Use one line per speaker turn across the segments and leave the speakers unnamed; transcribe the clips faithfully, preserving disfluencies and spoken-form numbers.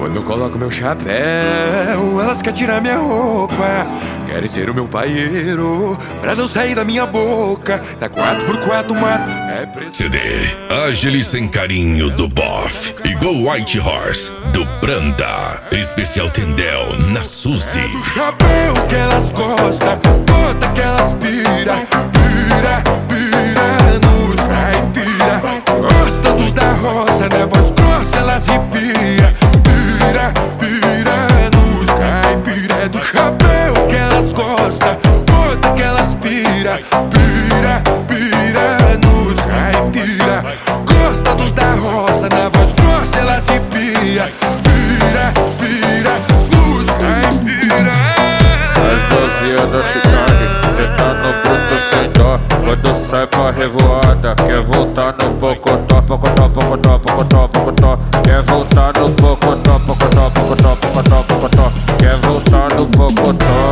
Quando eu coloco meu chapéu, elas querem tirar minha roupa, querem ser o meu paieiro, pra não sair da minha boca. Da quatro por quatro mato é preciso.
C D Ágil e Sem Carinho do Boff e Go White Horse do Pranda. Especial Tendel na Suzy.
É do chapéu que elas gostam, bota que elas pira, pira, pira nos caipira. Gosta dos da roça, né? Voz grossa elas ripia, pira, pira nos caipira. É do chapéu que elas gostam, bota que elas pira, pira, pira nos caipira. Gosta dos da roça, na voz grossa elas ripia, pira, pira nos caipira.
As novinhas da cidade, cê tá no bruto sem dó. Quando sai pra revoada, quer voltar no pocotó, pocotó, pocotó, pocotó, pocotó. Quer voltar no pocotó, pocotó, pocotó, pocotó, pocotó. Quer voltar no pocotó.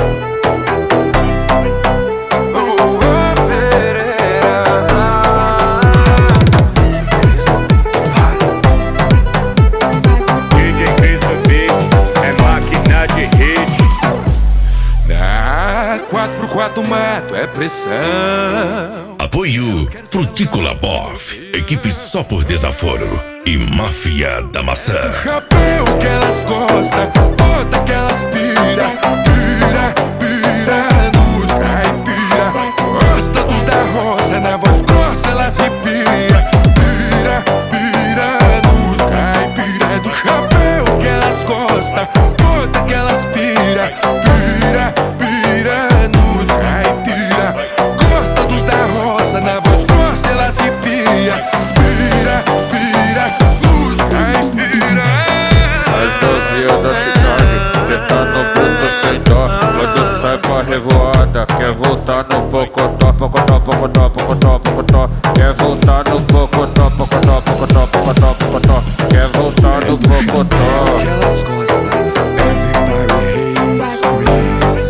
quatro por quatro mato é pressão.
Apoio Frutícola Boff, equipe só por desaforo e Máfia da Maçã.
Chapéu que elas gostam, bota que elas pira, pira, pira nos caipira. Gosta dos da roça, na voz grossa elas ripia, pira, pira nos caipira. É do chapéu que elas gostam, bota que elas pira, pira, pira nos caipira. Gosta dos da roça, na voz grossa elas ripia, pira, pira nos caipira.
As novinhas da cidade, cê tá no bruto sem dó. Quando sai pra revoada, quer voltar no pocotó, pocotó, pocotó, pocotó, pocotó. Quer voltar no pocotó, pocotó, pocotó, pocotó, pocotó. Quer voltar no pocotó.
Que elas gostam, everybody hates Chris.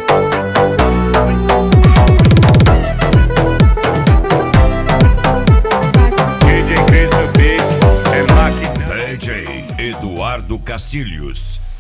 D J Chris do Beat é máquina.
D J Eduardo Castilhos.